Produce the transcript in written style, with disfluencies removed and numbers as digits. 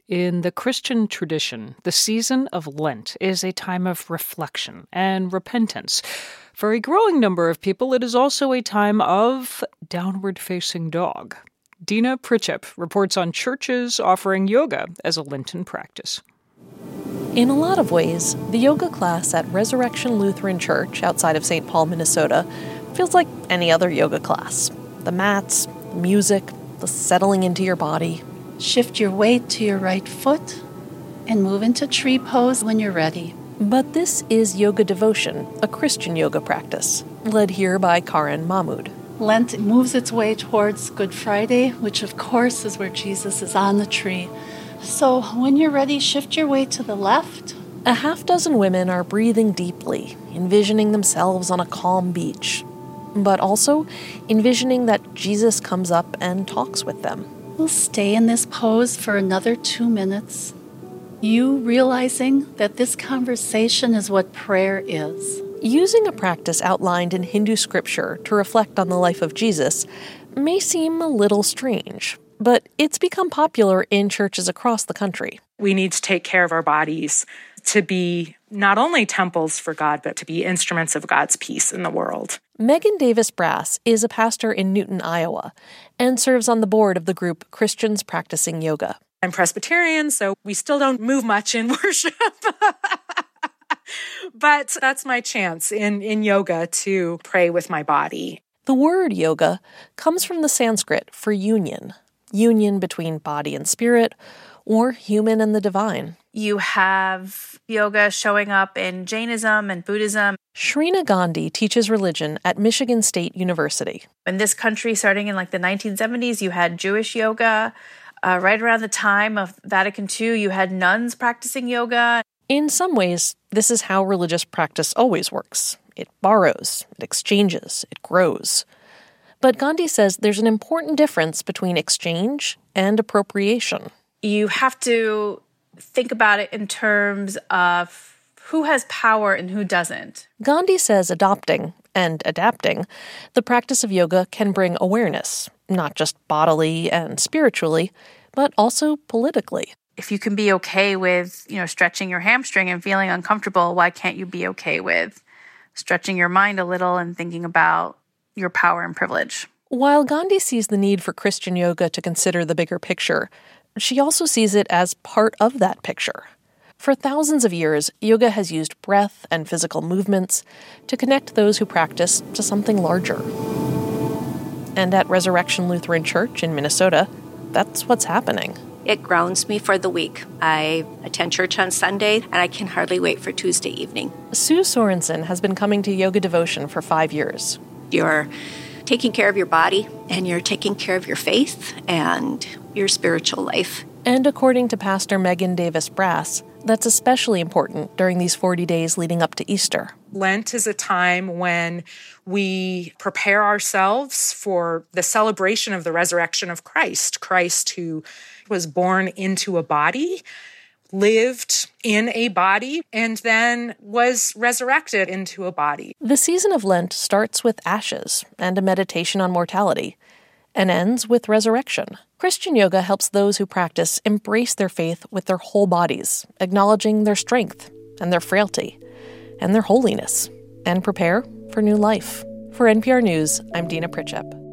In the Christian tradition, the season of Lent is a time of reflection and repentance. For a growing number of people, it is also a time of downward-facing dog. Dina Pritchep reports on churches offering yoga as a Lenten practice. In a lot of ways, the yoga class at Resurrection Lutheran Church outside of St. Paul, Minnesota, feels like any other yoga class. The mats, the music, the settling into your body. Shift your weight to your right foot and move into tree pose when you're ready. But this is Yoga Devotion, a Christian yoga practice, led here by Karen Mahmood. Lent moves its way towards Good Friday, which of course is where Jesus is on the tree. So when you're ready, shift your weight to the left. A half dozen women are breathing deeply, envisioning themselves on a calm beach, but also envisioning that Jesus comes up and talks with them. We'll stay in this pose for another 2 minutes. You realizing that this conversation is what prayer is. Using a practice outlined in Hindu scripture to reflect on the life of Jesus may seem a little strange, but it's become popular in churches across the country. We need to take care of our bodies to be not only temples for God, but to be instruments of God's peace in the world. Megan Davis Brass is a pastor in Newton, Iowa, and serves on the board of the group Christians Practicing Yoga. I'm Presbyterian, so we still don't move much in worship. But that's my chance in yoga to pray with my body. The word yoga comes from the Sanskrit for union between body and spirit, or human and the divine. You have yoga showing up in Jainism and Buddhism. Shrina Gandhi teaches religion at Michigan State University. In this country, starting in the 1970s, you had Jewish yoga. Right around the time of Vatican II, you had nuns practicing yoga. In some ways, this is how religious practice always works. It borrows, it exchanges, it grows. But Gandhi says there's an important difference between exchange and appropriation. You have to think about it in terms of who has power and who doesn't. Gandhi says adopting and adapting the practice of yoga can bring awareness, not just bodily and spiritually, but also politically. If you can be okay with, stretching your hamstring and feeling uncomfortable, why can't you be okay with stretching your mind a little and thinking about your power and privilege? While Gandhi sees the need for Christian yoga to consider the bigger picture, she also sees it as part of that picture. For thousands of years, yoga has used breath and physical movements to connect those who practice to something larger. And at Resurrection Lutheran Church in Minnesota, that's what's happening. It grounds me for the week. I attend church on Sunday, and I can hardly wait for Tuesday evening. Sue Sorensen has been coming to Yoga Devotion for 5 years. You're taking care of your body, and you're taking care of your faith and your spiritual life. And according to Pastor Megan Davis Brass, that's especially important during these 40 days leading up to Easter. Lent is a time when we prepare ourselves for the celebration of the resurrection of Christ. Christ who was born into a body, lived in a body, and then was resurrected into a body. The season of Lent starts with ashes and a meditation on mortality, and ends with resurrection. Christian yoga helps those who practice embrace their faith with their whole bodies, acknowledging their strength and their frailty and their holiness, and prepare for new life. For NPR News, I'm Dina Pritchep.